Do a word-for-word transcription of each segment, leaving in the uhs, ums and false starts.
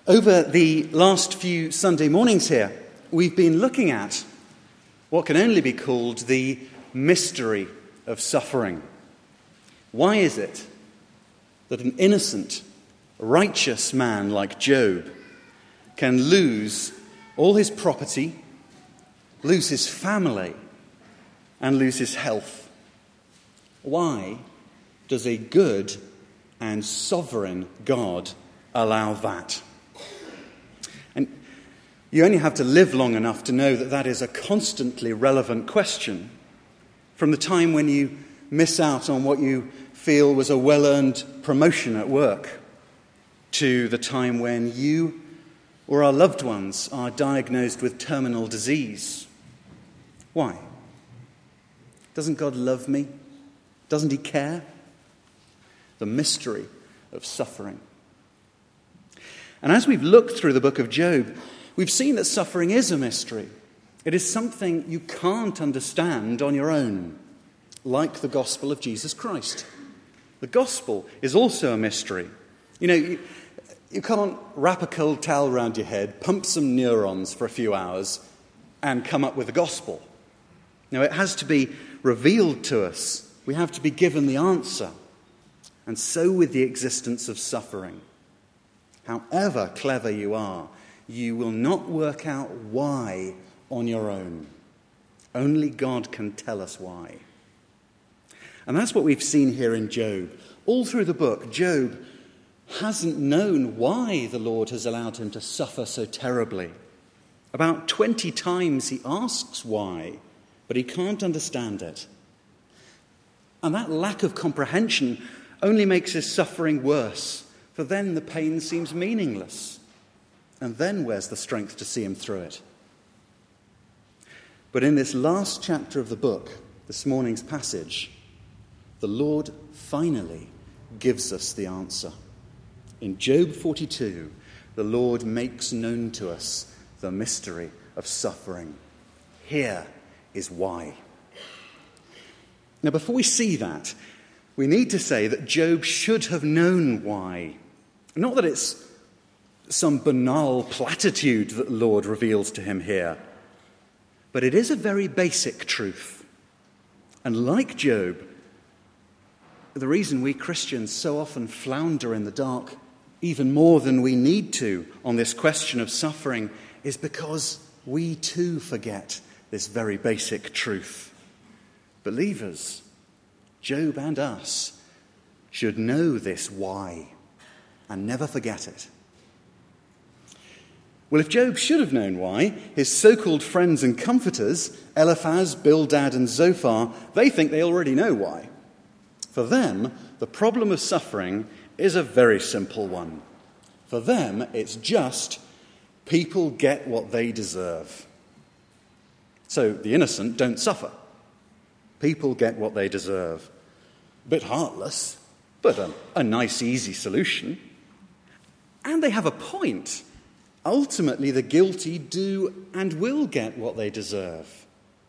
Over the last few Sunday mornings here, we've been looking at what can only be called the mystery of suffering. Why is it that an innocent, righteous man like Job can lose all his property, lose his family, and lose his health? Why does a good and sovereign God allow that? And you only have to live long enough to know that that is a constantly relevant question. From the time when you miss out on what you feel was a well-earned promotion at work, to the time when you or our loved ones are diagnosed with terminal disease. Why? Doesn't God love me? Doesn't he care? The mystery of suffering. And as we've looked through the book of Job, we've seen that suffering is a mystery. It is something you can't understand on your own, like the gospel of Jesus Christ. The gospel is also a mystery. You know, you, you can't wrap a cold towel around your head, pump some neurons for a few hours, and come up with the gospel. No, it has to be revealed to us. We have to be given the answer. And so with the existence of suffering. However clever you are, you will not work out why on your own. Only God can tell us why. And that's what we've seen here in Job. All through the book, Job hasn't known why the Lord has allowed him to suffer so terribly. About twenty times he asks why, but he can't understand it. And that lack of comprehension only makes his suffering worse, for then the pain seems meaningless. And then where's the strength to see him through it? But in this last chapter of the book, this morning's passage, the Lord finally gives us the answer. In Job forty-two, the Lord makes known to us the mystery of suffering. Here is why. Now, before we see that, we need to say that Job should have known why. Not that it's some banal platitude that the Lord reveals to him here, but it is a very basic truth. And like Job, the reason we Christians so often flounder in the dark, even more than we need to, on this question of suffering, is because we too forget this very basic truth. Believers, Job and us, should know this why and never forget it. Well, if Job should have known why, his so-called friends and comforters, Eliphaz, Bildad and Zophar, they think they already know why. For them, the problem of suffering is a very simple one. For them, it's just people get what they deserve. So the innocent don't suffer. People get what they deserve. A bit heartless, but a, a nice, easy solution. And they have a point. Ultimately, the guilty do and will get what they deserve.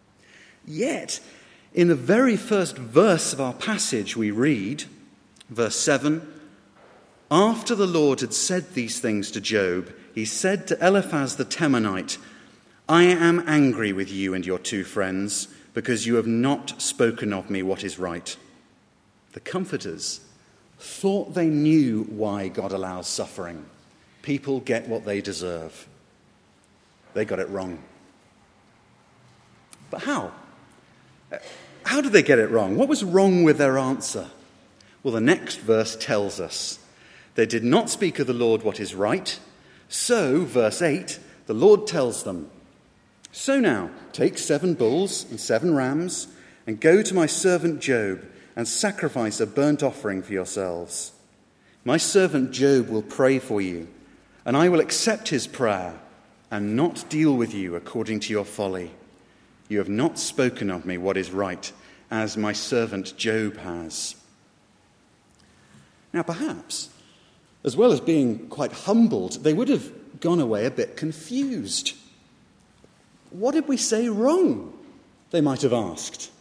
Yet, in the very first verse of our passage we read, verse seven, after the Lord had said these things to Job, he said to Eliphaz the Temanite, I am angry with you and your two friends, because you have not spoken of me what is right. The comforters thought they knew why God allows suffering. People get what they deserve. They got it wrong. But how? How did they get it wrong? What was wrong with their answer? Well, the next verse tells us. They did not speak of the Lord what is right. So, verse eight, the Lord tells them, so now, take seven bulls and seven rams, and go to my servant Job, and sacrifice a burnt offering for yourselves. My servant Job will pray for you, and I will accept his prayer, and not deal with you according to your folly. You have not spoken of me what is right, as my servant Job has. Now perhaps, as well as being quite humbled, they would have gone away a bit confused. What did we say wrong? They might have asked.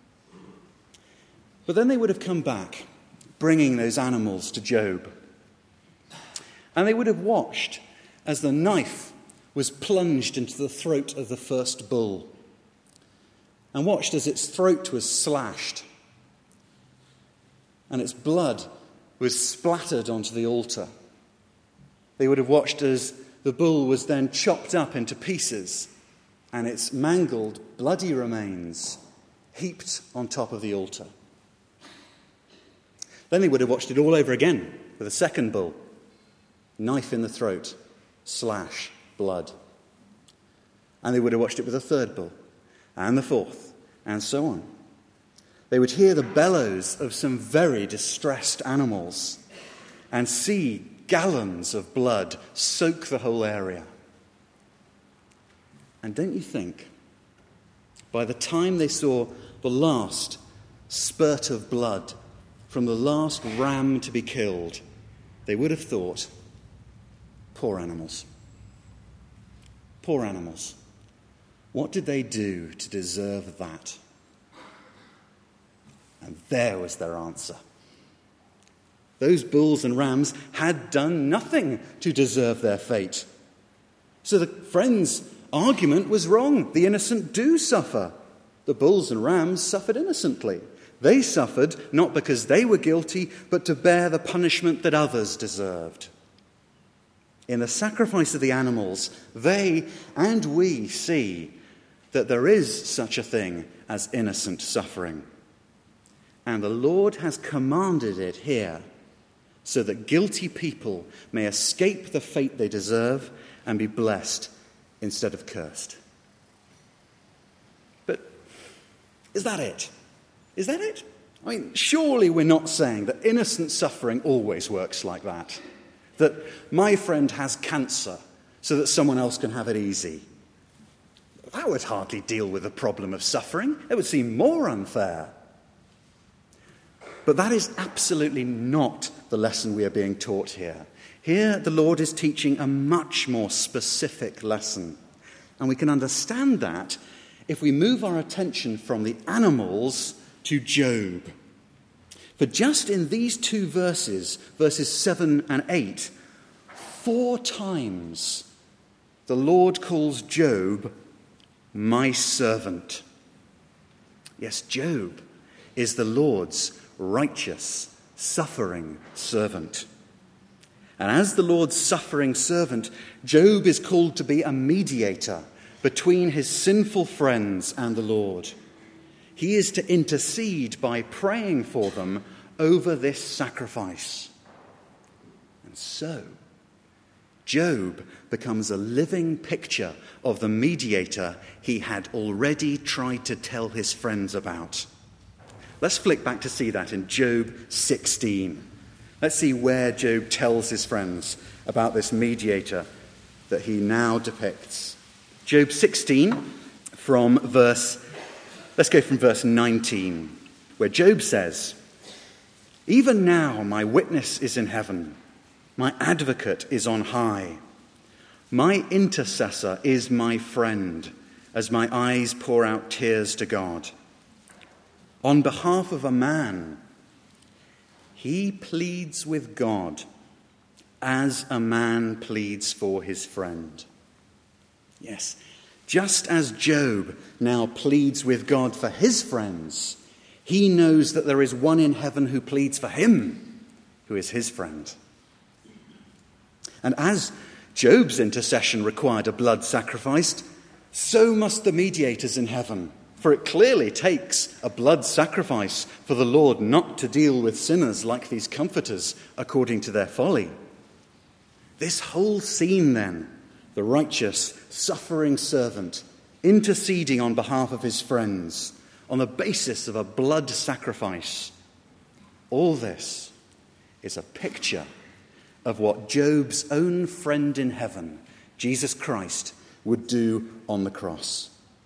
But then they would have come back, bringing those animals to Job. And they would have watched as the knife was plunged into the throat of the first bull, and watched as its throat was slashed and its blood was splattered onto the altar. They would have watched as the bull was then chopped up into pieces and its mangled, bloody remains heaped on top of the altar. Then they would have watched it all over again with a second bull. Knife in the throat, slash, blood. And they would have watched it with a third bull, and the fourth, and so on. They would hear the bellows of some very distressed animals and see gallons of blood soak the whole area. And don't you think, by the time they saw the last spurt of blood from the last ram to be killed, they would have thought, poor animals. Poor animals. What did they do to deserve that? And there was their answer. Those bulls and rams had done nothing to deserve their fate. So the friends' argument was wrong. The innocent do suffer. The bulls and rams suffered innocently. They suffered not because they were guilty, but to bear the punishment that others deserved. In the sacrifice of the animals, they and we see that there is such a thing as innocent suffering. And the Lord has commanded it here so that guilty people may escape the fate they deserve and be blessed instead of cursed. But is that it? Is that it? I mean, surely we're not saying that innocent suffering always works like that. That my friend has cancer so that someone else can have it easy. That would hardly deal with the problem of suffering. It would seem more unfair. But that is absolutely not the lesson we are being taught here. Here, the Lord is teaching a much more specific lesson. And we can understand that if we move our attention from the animals to Job. For just in these two verses, verses seven and eight, four times the Lord calls Job my servant. Yes, Job is the Lord's righteous, suffering servant. And as the Lord's suffering servant, Job is called to be a mediator between his sinful friends and the Lord. He is to intercede by praying for them over this sacrifice. And so, Job becomes a living picture of the mediator he had already tried to tell his friends about. Let's flick back to see that in Job sixteen. Let's see where Job tells his friends about this mediator that he now depicts. Job sixteen, from verse, let's go from verse nineteen, where Job says, "Even now my witness is in heaven, my advocate is on high. My intercessor is my friend, as my eyes pour out tears to God. On behalf of a man, he pleads with God as a man pleads for his friend." Yes, just as Job now pleads with God for his friends, he knows that there is one in heaven who pleads for him, who is his friend. And as Job's intercession required a blood sacrifice, so must the mediators in heaven. For it clearly takes a blood sacrifice for the Lord not to deal with sinners like these comforters according to their folly. This whole scene then, the righteous, suffering servant interceding on behalf of his friends on the basis of a blood sacrifice, all this is a picture of what Job's own friend in heaven, Jesus Christ, would do on the cross.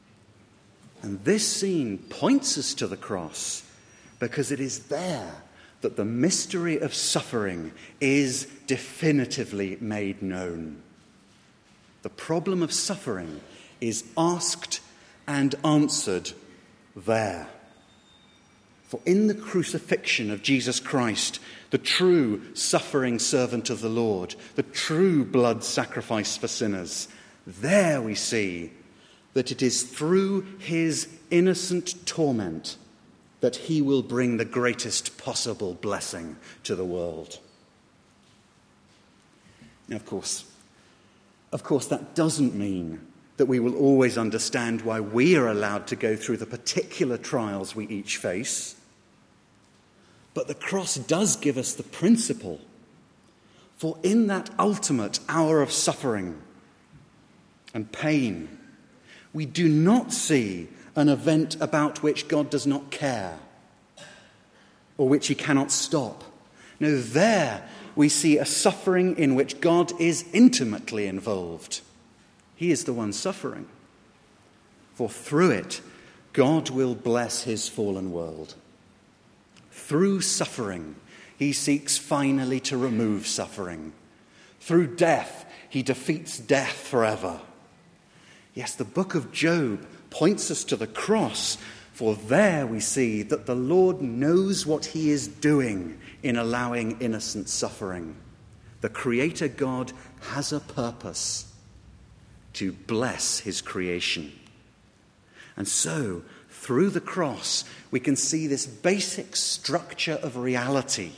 And this scene points us to the cross because it is there that the mystery of suffering is definitively made known. The problem of suffering is asked and answered there. For in the crucifixion of Jesus Christ, the true suffering servant of the Lord, the true blood sacrifice for sinners, there we see that it is through his innocent torment that he will bring the greatest possible blessing to the world. Now, of course, of course, that doesn't mean that we will always understand why we are allowed to go through the particular trials we each face. But the cross does give us the principle. For in that ultimate hour of suffering and pain, we do not see an event about which God does not care or which he cannot stop. No, there we see a suffering in which God is intimately involved. He is the one suffering. For through it, God will bless his fallen world. Through suffering, he seeks finally to remove suffering. Through death, he defeats death forever. Yes, the book of Job points us to the cross, for there we see that the Lord knows what he is doing in allowing innocent suffering. The Creator God has a purpose: to bless his creation. And so, through the cross, we can see this basic structure of reality,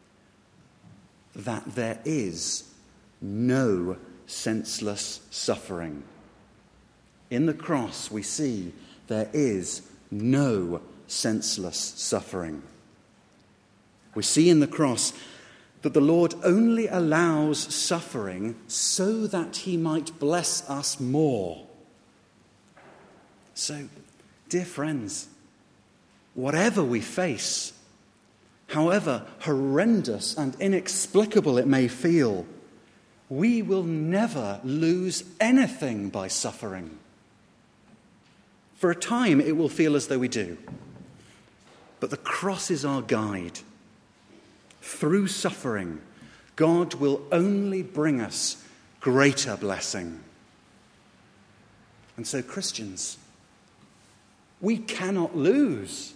that there is no senseless suffering. In the cross, we see there is no senseless suffering. We see in the cross that the Lord only allows suffering so that he might bless us more. So, dear friends, whatever we face, however horrendous and inexplicable it may feel, we will never lose anything by suffering. For a time, it will feel as though we do. But the cross is our guide. Through suffering, God will only bring us greater blessing. And so, Christians, we cannot lose.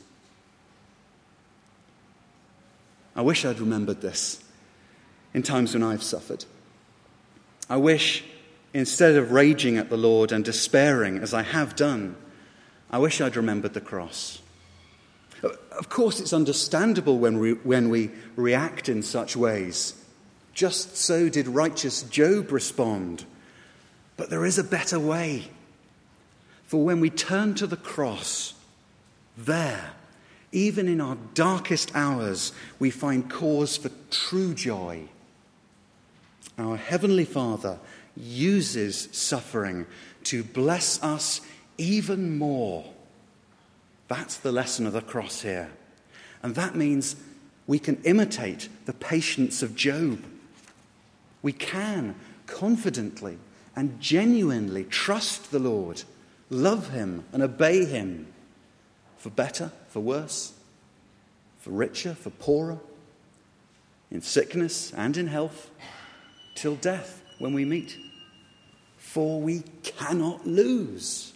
I wish I'd remembered this in times when I've suffered. I wish, instead of raging at the Lord and despairing as I have done, I wish I'd remembered the cross. Of course, it's understandable when we, when we react in such ways. Just so did righteous Job respond. But there is a better way. For when we turn to the cross, there, even in our darkest hours, we find cause for true joy. Our Heavenly Father uses suffering to bless us even more. That's the lesson of the cross here. And that means we can imitate the patience of Job. We can confidently and genuinely trust the Lord, love him and obey him, for better, for worse, for richer, for poorer, in sickness and in health, till death when we meet. For we cannot lose.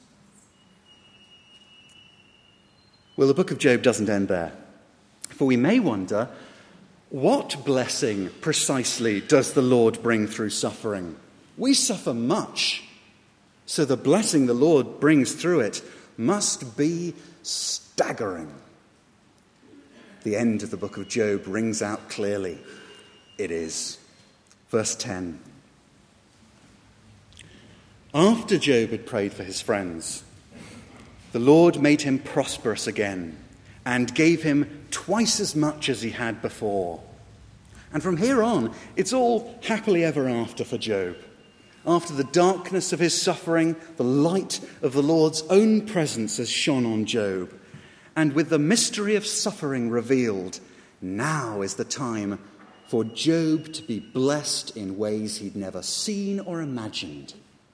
Well, the book of Job doesn't end there. For we may wonder, what blessing precisely does the Lord bring through suffering? We suffer much, so the blessing the Lord brings through it must be staggering. The end of the book of Job rings out clearly. It is. Verse ten. After Job had prayed for his friends, the Lord made him prosperous again and gave him twice as much as he had before. And from here on, it's all happily ever after for Job. After the darkness of his suffering, the light of the Lord's own presence has shone on Job. And with the mystery of suffering revealed, now is the time for Job to be blessed in ways he'd never seen or imagined.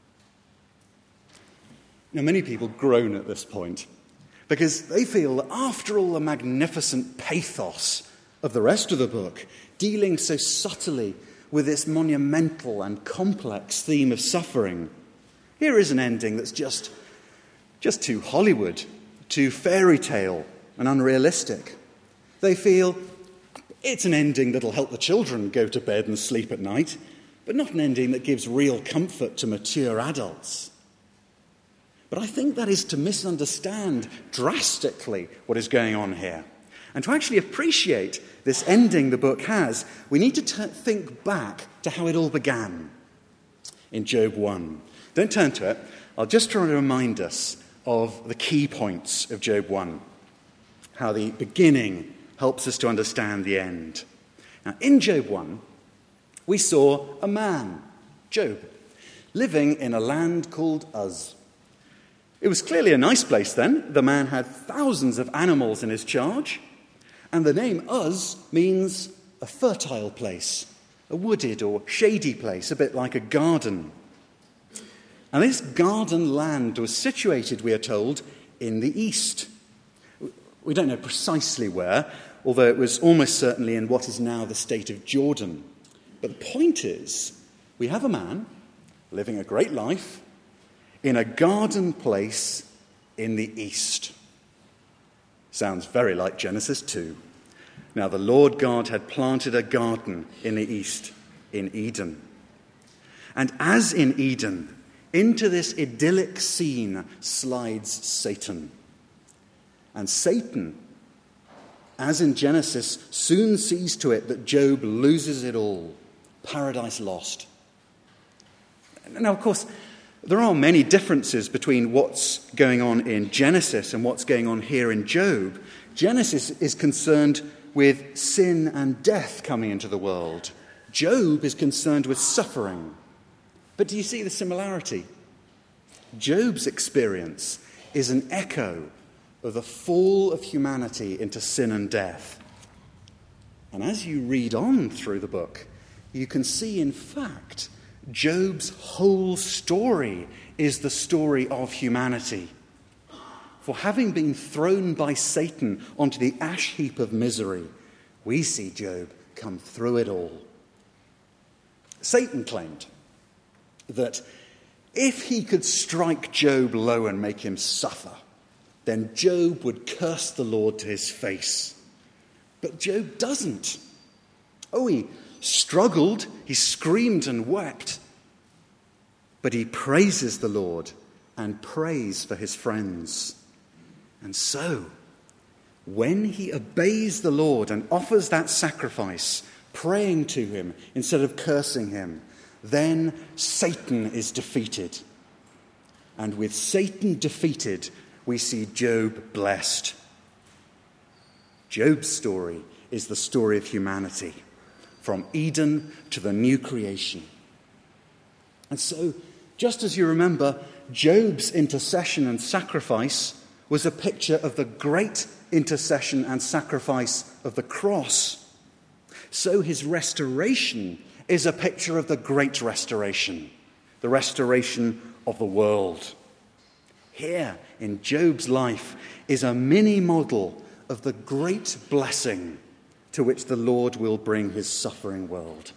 Now, many people groan at this point because they feel that after all the magnificent pathos of the rest of the book, dealing so subtly with this monumental and complex theme of suffering, here is an ending that's just, just too Hollywood, too fairy tale and unrealistic. They feel it's an ending that'll help the children go to bed and sleep at night, but not an ending that gives real comfort to mature adults. But I think that is to misunderstand drastically what is going on here. And to actually appreciate this ending the book has, we need to t- think back to how it all began in Job one. Don't turn to it. I'll just try to remind us of the key points of Job one, how the beginning helps us to understand the end. Now, in Job one, we saw a man, Job, living in a land called Uz. It was clearly a nice place then. The man had thousands of animals in his charge, and the name Uz means a fertile place, a wooded or shady place, a bit like a garden. And this garden land was situated, we are told, in the east. We don't know precisely where, although it was almost certainly in what is now the state of Jordan. But the point is, we have a man living a great life in a garden place in the east. Sounds very like Genesis two. Now the Lord God had planted a garden in the east, in Eden. And as in Eden, into this idyllic scene slides Satan. And Satan, as in Genesis, soon sees to it that Job loses it all. Paradise lost. Now, of course, there are many differences between what's going on in Genesis and what's going on here in Job. Genesis is concerned with sin and death coming into the world. Job is concerned with suffering. But do you see the similarity? Job's experience is an echo of the fall of humanity into sin and death. And as you read on through the book, you can see, in fact, Job's whole story is the story of humanity. For having been thrown by Satan onto the ash heap of misery, we see Job come through it all. Satan claimed that if he could strike Job low and make him suffer, then Job would curse the Lord to his face. But Job doesn't. Oh, he struggled, he screamed and wept, but he praises the Lord and prays for his friends. And so, when he obeys the Lord and offers that sacrifice, praying to him instead of cursing him, then Satan is defeated. And with Satan defeated, we see Job blessed. Job's story is the story of humanity, from Eden to the new creation. And so, just as you remember, Job's intercession and sacrifice was a picture of the great intercession and sacrifice of the cross, so his restoration is a picture of the great restoration, the restoration of the world. Here in Job's life is a mini model of the great blessing to which the Lord will bring his suffering world.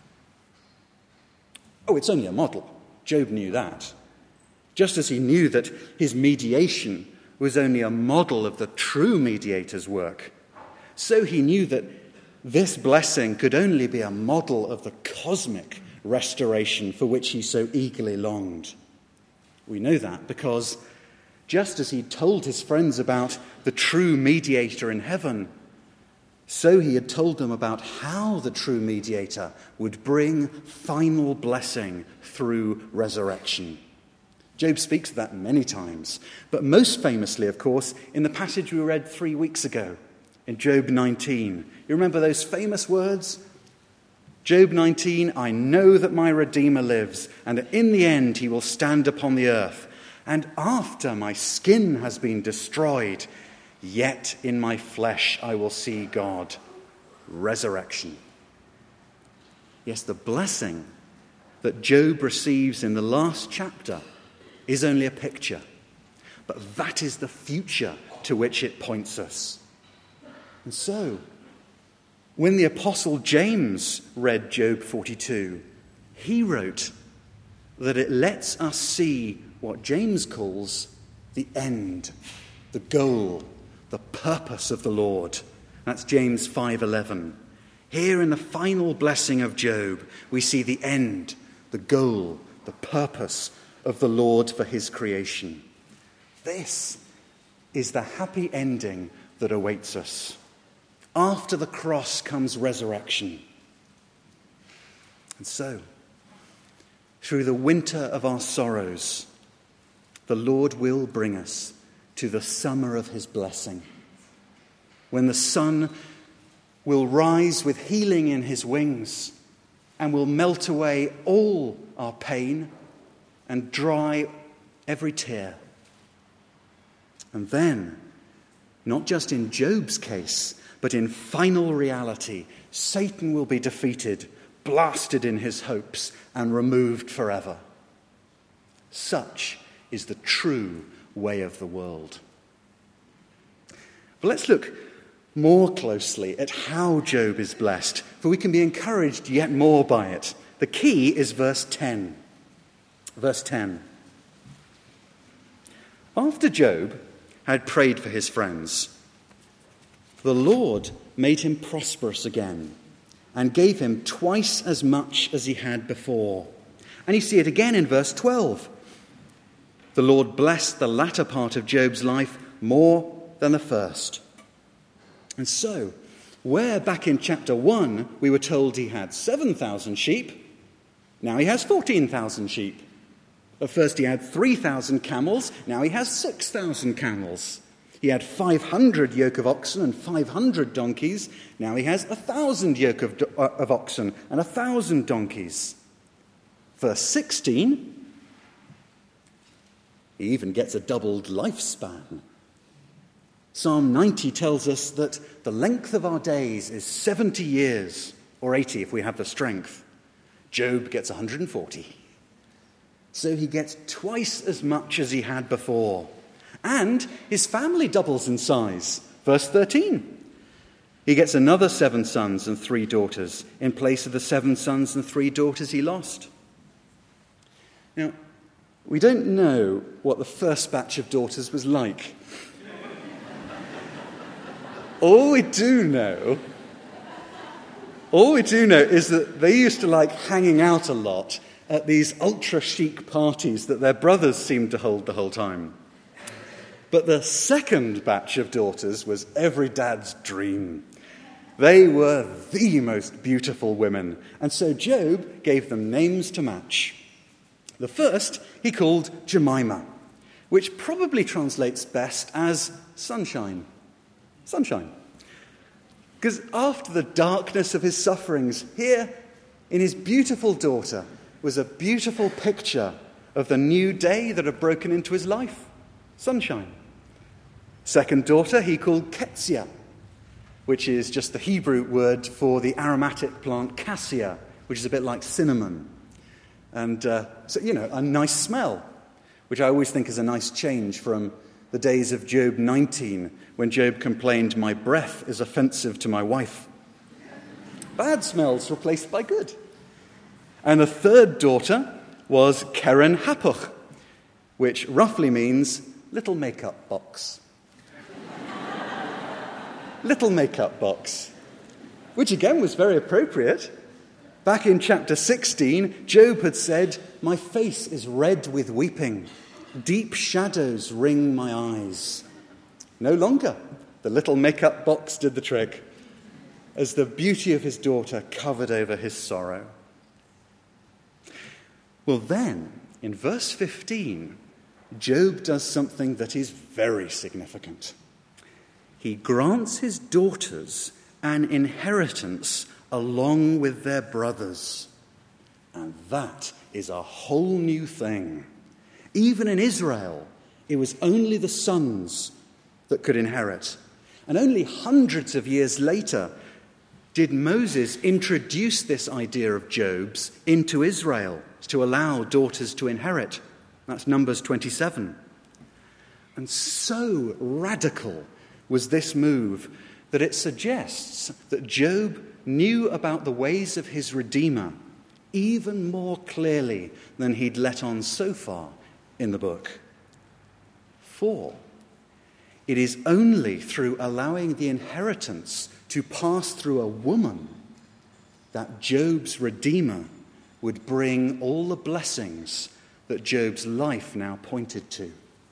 Oh, it's only a model. Job knew that. Just as he knew that his mediation was only a model of the true mediator's work, so he knew that this blessing could only be a model of the cosmic restoration for which he so eagerly longed. We know that because just as he told his friends about the true mediator in heaven, so he had told them about how the true mediator would bring final blessing through resurrection. Job speaks of that many times, but most famously, of course, in the passage we read three weeks ago, in Job nineteen. You remember those famous words? Job nineteen, I know that my Redeemer lives, and that in the end he will stand upon the earth. And after my skin has been destroyed, yet in my flesh I will see God. Resurrection. Yes, the blessing that Job receives in the last chapter is only a picture, but that is the future to which it points us. And so, when the Apostle James read Job forty-two, he wrote that it lets us see what James calls the end, the goal, the purpose of the Lord, That's James five eleven. Here in the final blessing of Job, we see the end, the goal, the purpose of the Lord for his creation. This is the happy ending that awaits us. After the cross comes resurrection. And so, through the winter of our sorrows, the Lord will bring us to the summer of his blessing, when the sun will rise with healing in his wings and will melt away all our pain and dry every tear. And then, not just in Job's case, but in final reality, Satan will be defeated, blasted in his hopes, and removed forever. Such is the true way of the world. But let's look more closely at how Job is blessed, for we can be encouraged yet more by it. The key is verse ten. Verse ten. After Job had prayed for his friends, the Lord made him prosperous again and gave him twice as much as he had before. And you see it again in verse twelve. The Lord blessed the latter part of Job's life more than the first. And so, where back in chapter one we were told he had seven thousand sheep, now he has fourteen thousand sheep. At first he had three thousand camels, now he has six thousand camels. He had five hundred yoke of oxen and five hundred donkeys, now he has one thousand yoke of, uh, of oxen and one thousand donkeys. Verse sixteen, he even gets a doubled lifespan. Psalm ninety tells us that the length of our days is seventy years, or eighty if we have the strength. Job gets one hundred forty. So he gets twice as much as he had before. And his family doubles in size. Verse thirteen. He gets another seven sons and three daughters in place of the seven sons and three daughters he lost. Now, we don't know what the first batch of daughters was like. All we do know, all we do know is that they used to like hanging out a lot at these ultra-chic parties that their brothers seemed to hold the whole time. But the second batch of daughters was every dad's dream. They were the most beautiful women, and so Job gave them names to match. The first he called Jemima, which probably translates best as sunshine. Sunshine. Because after the darkness of his sufferings, here in his beautiful daughter was a beautiful picture of the new day that had broken into his life. Sunshine. Second daughter he called Ketsia, which is just the Hebrew word for the aromatic plant cassia, which is a bit like cinnamon. And, uh, so, you know, a nice smell, which I always think is a nice change from the days of Job nineteen, when Job complained, "My breath is offensive to my wife." Bad smells replaced by good. And the third daughter was Keren Happuch, which roughly means little makeup box. Little makeup box, which again was very appropriate. Back in chapter sixteen, Job had said, "My face is red with weeping. Deep shadows ring my eyes." No longer. The little makeup box did the trick, as the beauty of his daughter covered over his sorrow. Well then, in verse fifteen, Job does something that is very significant. He grants his daughters an inheritance along with their brothers. And that is a whole new thing. Even in Israel, it was only the sons that could inherit. And only hundreds of years later did Moses introduce this idea of Job's into Israel to allow daughters to inherit. That's Numbers twenty-seven. And so radical was this move that it suggests that Job knew about the ways of his Redeemer even more clearly than he'd let on so far in the book. For It is only through allowing the inheritance to pass through a woman that Job's Redeemer would bring all the blessings that Job's life now pointed to.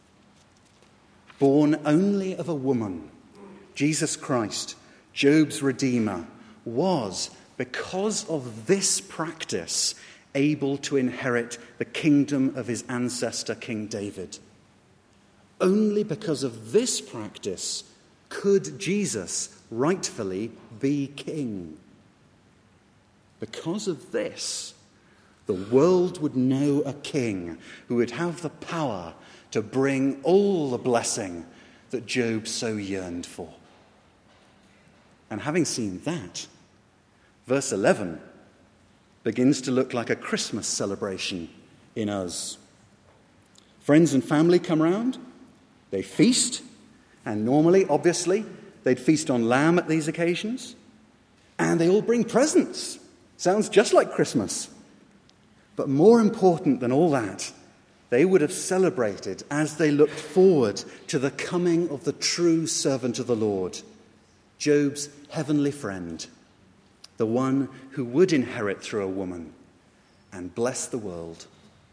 Born only of a woman, Jesus Christ, Job's Redeemer, was, because of this practice, able to inherit the kingdom of his ancestor, King David. Only because of this practice could Jesus rightfully be king. Because of this, the world would know a king who would have the power to bring all the blessing that Job so yearned for. And having seen that, verse eleven begins to look like a Christmas celebration in us. Friends and family come round, they feast, and normally, obviously, they'd feast on lamb at these occasions, and they all bring presents. Sounds just like Christmas. But more important than all that, they would have celebrated as they looked forward to the coming of the true servant of the Lord, Job's heavenly friend, the one who would inherit through a woman and bless the world.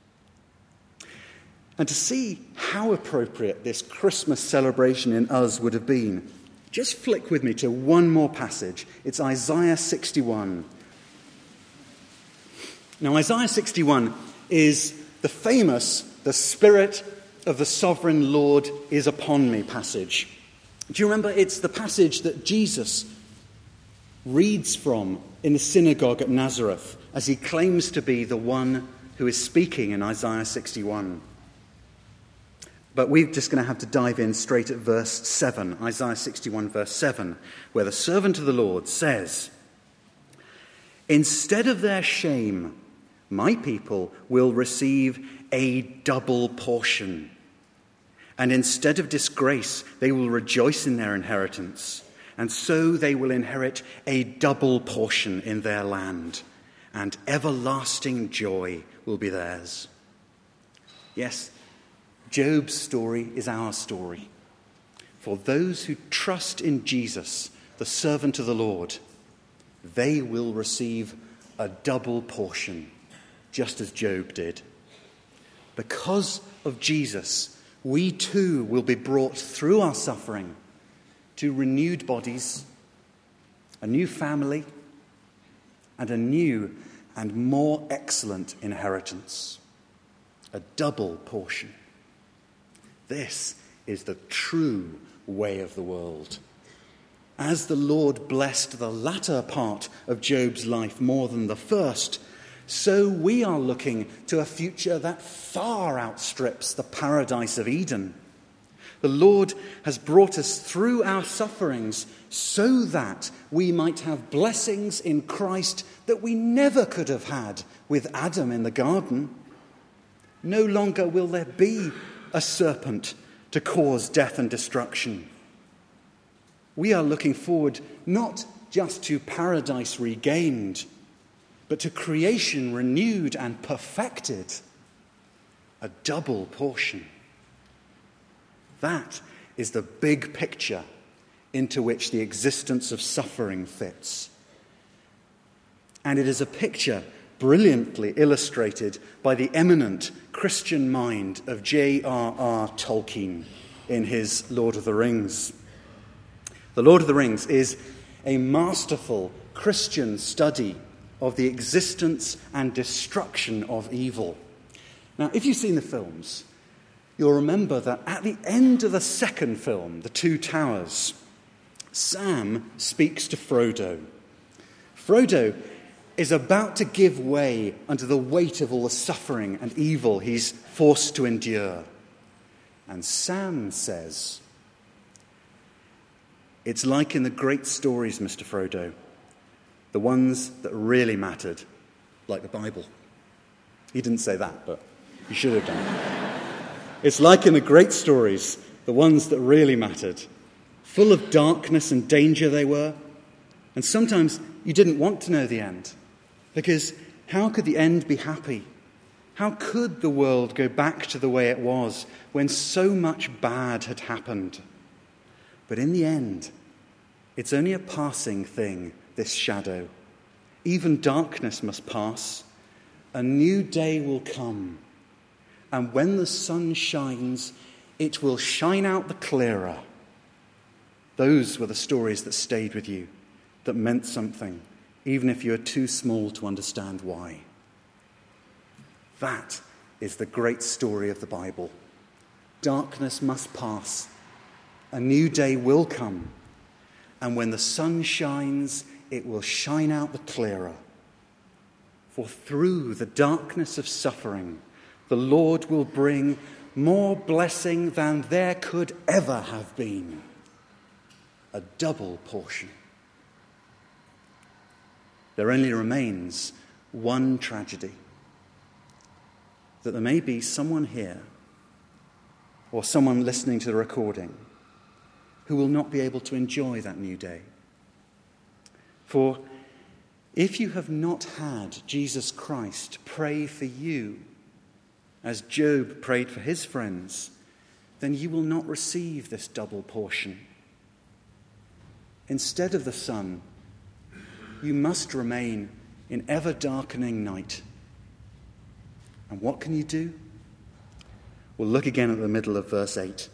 And to see how appropriate this Christmas celebration in us would have been, just flick with me to one more passage. It's Isaiah sixty-one. Now, Isaiah sixty-one is the famous, the Spirit of the Sovereign Lord is upon me passage. Do you remember? It's the passage that Jesus reads from in the synagogue at Nazareth as he claims to be the one who is speaking in Isaiah sixty-one. But we're just going to have to dive in straight at verse seven, Isaiah sixty-one, verse seven, where the servant of the Lord says, "Instead of their shame, my people will receive a double portion. And instead of disgrace, they will rejoice in their inheritance. And so they will inherit a double portion in their land, and everlasting joy will be theirs." Yes, Job's story is our story. For those who trust in Jesus, the servant of the Lord, they will receive a double portion, just as Job did. Because of Jesus, we too will be brought through our suffering to renewed bodies, a new family, and a new and more excellent inheritance. A double portion. This is the true way of the world. As the Lord blessed the latter part of Job's life more than the first, so we are looking to a future that far outstrips the paradise of Eden. The Lord has brought us through our sufferings so that we might have blessings in Christ that we never could have had with Adam in the garden. No longer will there be a serpent to cause death and destruction. We are looking forward not just to paradise regained, but to creation renewed and perfected, a double portion. That is the big picture into which the existence of suffering fits. And it is a picture brilliantly illustrated by the eminent Christian mind of J R R Tolkien in his Lord of the Rings. The Lord of the Rings is a masterful Christian study of the existence and destruction of evil. Now, if you've seen the films, you'll remember that at the end of the second film, The Two Towers, Sam speaks to Frodo. Frodo is about to give way under the weight of all the suffering and evil he's forced to endure. And Sam says, "It's like in the great stories, Mister Frodo, the ones that really mattered, like the Bible." He didn't say that, but he should have done. It's like in the great stories, the ones that really mattered. Full of darkness and danger they were. And sometimes you didn't want to know the end. Because how could the end be happy? How could the world go back to the way it was when so much bad had happened? But in the end, it's only a passing thing, this shadow. Even darkness must pass. A new day will come. And when the sun shines, it will shine out the clearer. Those were the stories that stayed with you, that meant something, even if you're too small to understand why. That is the great story of the Bible. Darkness must pass. A new day will come. And when the sun shines, it will shine out the clearer. For through the darkness of suffering, the Lord will bring more blessing than there could ever have been. A double portion. There only remains one tragedy. That there may be someone here, or someone listening to the recording, who will not be able to enjoy that new day. For if you have not had Jesus Christ pray for you, as Job prayed for his friends, then you will not receive this double portion. Instead of the sun, you must remain in ever-darkening night. And what can you do? We'll look again at the middle of verse eight.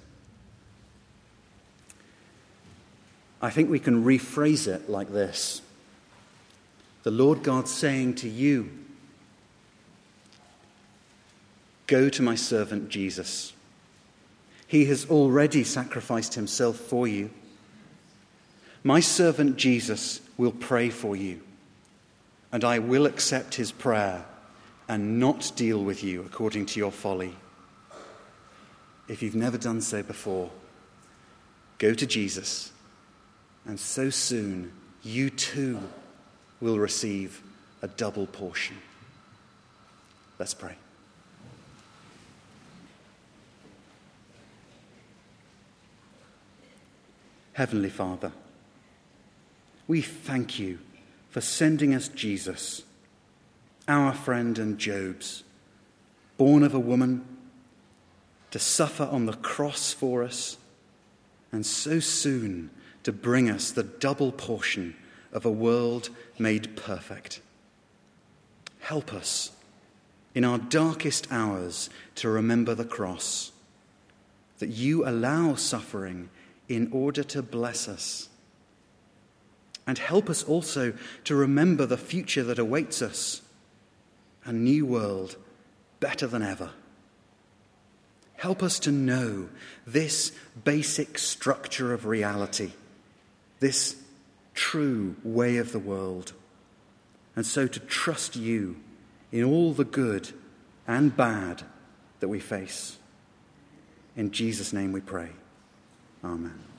I think we can rephrase it like this. The Lord God saying to you, go to my servant Jesus. He has already sacrificed himself for you. My servant Jesus will pray for you, and I will accept his prayer and not deal with you according to your folly. If you've never done so before, go to Jesus, and so soon you too will receive a double portion. Let's pray. Heavenly Father, we thank you for sending us Jesus, our friend and Job's, born of a woman, to suffer on the cross for us, and so soon to bring us the double portion of a world made perfect. Help us in our darkest hours to remember the cross, that you allow suffering in order to bless us. And help us also to remember the future that awaits us, a new world better than ever. Help us to know this basic structure of reality, this true way of the world, and so to trust you in all the good and bad that we face. In Jesus' name we pray. Amen.